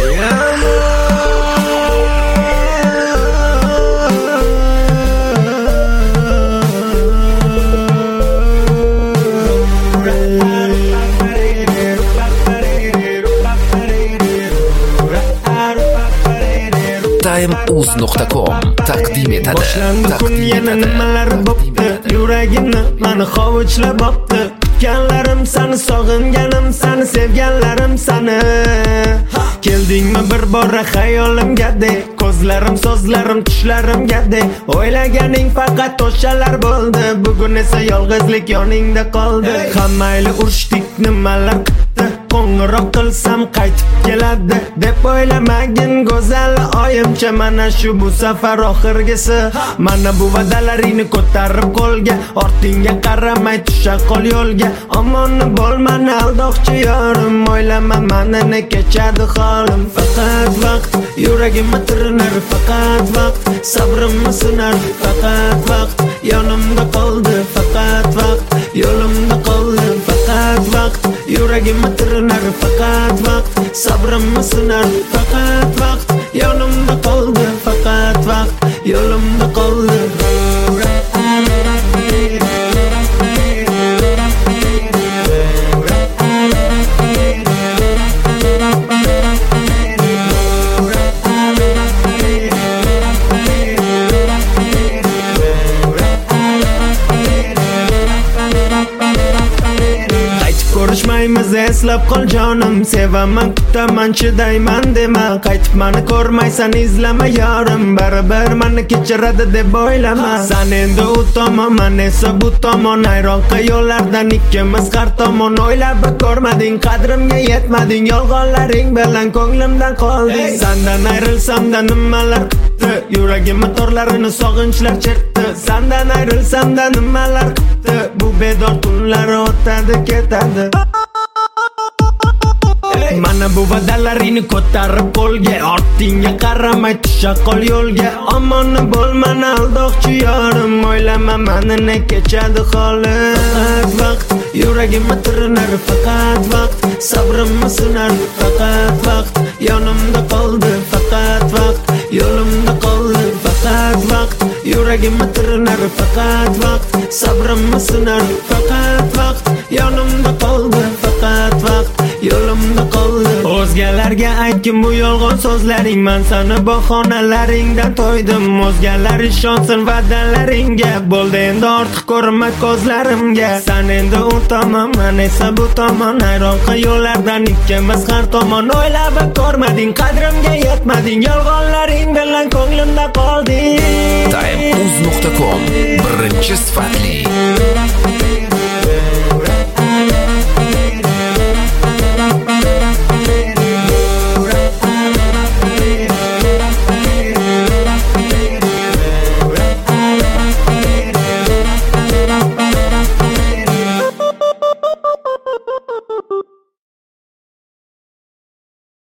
Time.uz.com taqdim etadi. Boshlandi kun yana nimalar bo'pti, yuragimni mani hovuchlab bo'pti. Kutganlarim seni, sog'inganim seni, sevganlarim seni. Keldingmi bir bora xayolimga de, ko'zlarim, so'zlarim, tushlarimga de. O'ylaganing faqat o'shalar bo'ldi, bugun esa yolg'izlik yoningda qoldi. Hammayli urishdik, nimalar qildi, qo'ng'iroq qilsam qaytib keladi deb o'ylamagin go'zal oyimcha. Mana shu bu safar oxirgisi, mana bu va'dalaringni ko'tarib qo'lga, ortingga qaramay tusha qol yo'lga. Omon bo'l mani aldoqchi yorim, o'ylama mani kechadi holim. Faqat vaqt yuragimni tirnar, faqat vaqt sabrimni sinar, faqat vaqt yonimda qoldi, faqat vaqt yo'limda qoldi, faqat vaqt yuragimni tirnar, faqat vaqt sabrimni sinar, faqat vaqt yonimda qoldi, faqat vaqt yo'limda qoldi. Ko'rishmaymiz, eslab qol jonim, sevaman, kutaman, chidayman dema. Qaytib mani ko'rmaysan, izlama yorim, baribir mani kechiradi deb o'ylama. Sen endi u tomon, men esa bu tomon, ayronqa yo'llardan ikkimiz har tomon. O'ylab ko'rmading, qadrimga yetmading, yolg'onlaring bilan ko'nglimdan qolding. Sendan ayrilsamda nimalar qildi, yuragimni torlarini sog'inchlar chertdi. Sendan ayrilsamda nimalar qildi, bu bedor tunlar o'tadi ketadi. Mana bu va'dalaringni ko'tarib qo'lga, ortingga qaramay tusha qol yo'lga. Omon bo'l mani aldoqchi yorim, o'ylama mani kechadi holim. Faqat vaqt yuragimni tirnar, faqat vaqt sabrimni sinar, faqat vaqt yonimda qoldi, faqat vaqt yo'limda qoldi, faqat vaqt yuragimni tirnar, faqat vaqt sabrimni sinar, faqat vaqt yonimda qoldi, faqat vaqt yo'limda qoldi. O'zgalarga aytgin bu yolg'on so'zlaring, men seni bahonalaringdan to'ydim. O'zgalar ishonsin va'dalaringga, bo'ldi endi ortiq ko'rinma ko'zlarimga. Sen endi u tomon, men esa bu tomon, ayronqa yo'llardan ikkimiz har tomon. O'ylab ko'rmading, qadrimga yetmading, yolg'onlaring bilan ko'nglimda qolding. Time.uz.com birinchi sifatli